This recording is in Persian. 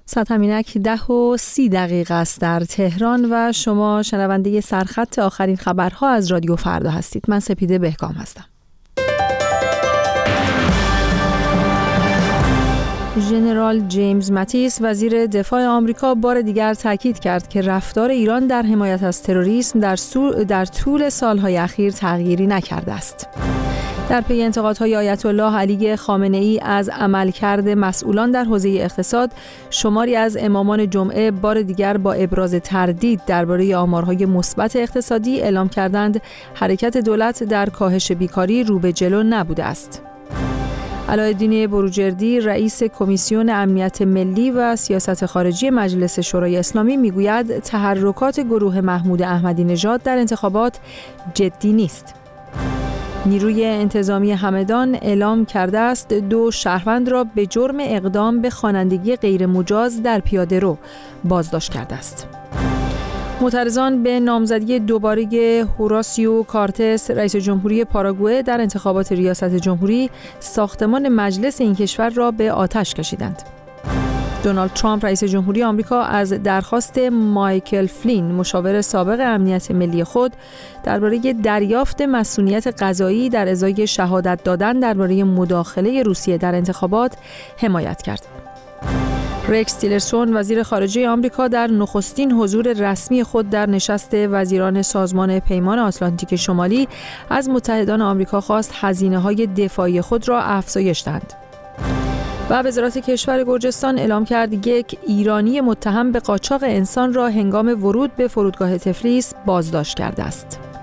ساعت همینک 10:30 است در تهران و شما شنونده سرخط آخرین خبرها از رادیو فردا هستید. من سپیده بهکام هستم. ژنرال جیمز ماتیس وزیر دفاع آمریکا بار دیگر تاکید کرد که رفتار ایران در حمایت از تروریسم در طول سالهای اخیر تغییری نکرده است. در پی انتقادهای آیت الله علی خامنه‌ای از عملکرد مسئولان در حوزه اقتصاد، شماری از امامان جمعه بار دیگر با ابراز تردید درباره آمارهای مثبت اقتصادی اعلام کردند حرکت دولت در کاهش بیکاری رو به جلو نبوده است. علاءالدین بروجردی رئیس کمیسیون امنیت ملی و سیاست خارجی مجلس شورای اسلامی میگوید تحرکات گروه محمود احمدی نژاد در انتخابات جدی نیست. نیروی انتظامی همدان اعلام کرده است 2 شهروند را به جرم اقدام به خوانندگی غیرمجاز در پیاده‌رو بازداشت کرده است. معترضان به نامزدی دوباره هوراسیو کارتس رئیس جمهوری پاراگوئه در انتخابات ریاست جمهوری ساختمان مجلس این کشور را به آتش کشیدند. دونالد ترامپ رئیس جمهوری آمریکا از درخواست مایکل فلین مشاور سابق امنیت ملی خود درباره دریافت مسئولیت قضایی در ازای شهادت دادن درباره مداخله روسیه در انتخابات حمایت کرد. رکس تیلرسون وزیر خارجه آمریکا در نخستین حضور رسمی خود در نشست وزیران سازمان پیمان آتلانتیک شمالی از متحدان آمریکا خواست هزینه‌های دفاعی خود را افزایش دهند. و وزارت کشور گرجستان اعلام کرد 1 ایرانی متهم به قاچاق انسان را هنگام ورود به فرودگاه تفلیس بازداشت کرده است.